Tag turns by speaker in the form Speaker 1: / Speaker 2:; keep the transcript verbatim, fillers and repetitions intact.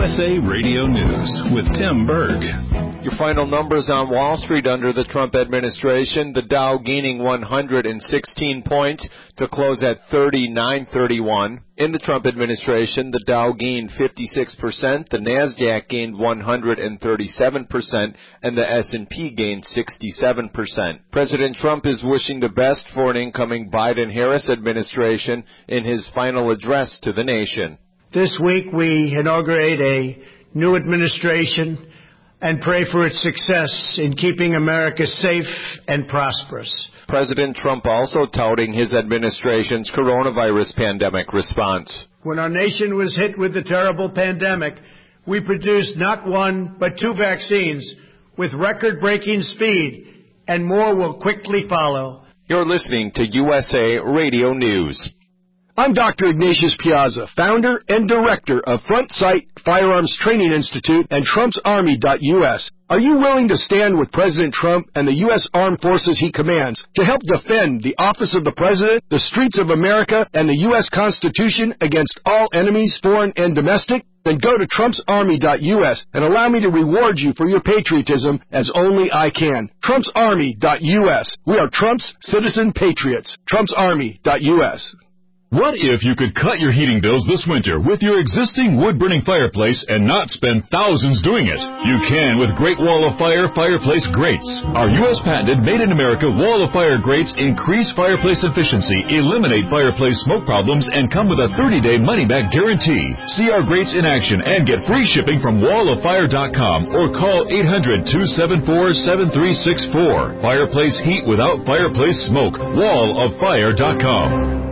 Speaker 1: S A Radio News with Tim Berg.
Speaker 2: Your final numbers on Wall Street under the Trump administration, the Dow gaining one hundred sixteen points to close at thirty-nine thirty-one. In the Trump administration, the Dow gained fifty-six percent, the NASDAQ gained one hundred thirty-seven percent, and the S and P gained sixty-seven percent. President Trump is wishing the best for an incoming Biden-Harris administration in his final address to the nation.
Speaker 3: This week we inaugurate a new administration and pray for its success in keeping America safe and prosperous.
Speaker 2: President Trump also touting his administration's coronavirus pandemic response.
Speaker 3: When our nation was hit with the terrible pandemic, we produced not one but two vaccines with record-breaking speed, and more will quickly follow.
Speaker 2: You're listening to U S A Radio News.
Speaker 4: I'm Doctor Ignatius Piazza, founder and director of Front Sight Firearms Training Institute and Trump's Army dot U S. Are you willing to stand with President Trump and the U S Armed Forces he commands to help defend the office of the President, the streets of America, and the U S Constitution against all enemies, foreign and domestic? Then go to Trump's Army dot U S and allow me to reward you for your patriotism as only I can. Trump's Army dot U S. We are Trump's citizen patriots. Trump's Army dot U S.
Speaker 5: What if you could cut your heating bills this winter with your existing wood-burning fireplace and not spend thousands doing it? You can with Great Wall of Fire fireplace grates. Our U S patented made-in-America Wall of Fire grates increase fireplace efficiency, eliminate fireplace smoke problems, and come with a thirty-day money-back guarantee. See our grates in action and get free shipping from wall of fire dot com or call eight hundred, two seven four, seven three six four. Fireplace heat without fireplace smoke. wall of fire dot com.